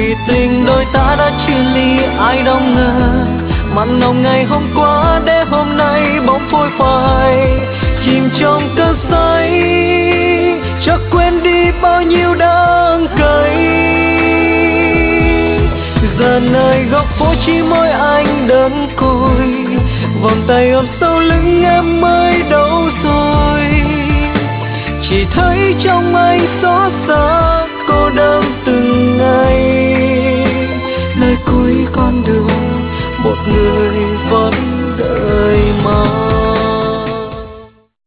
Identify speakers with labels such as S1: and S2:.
S1: vì tình đôi ta đã chia ly, ai đâu ngờ mặn nồng ngày hôm qua để hôm nay bỗng phôi phai, chìm trong cơn say chắc quên đi bao nhiêu đắng cay. Giờ nơi góc phố chỉ mỗi anh đơn côi, vòng tay ôm sau lưng em mới đâu rồi, chỉ thấy trong anh xót xa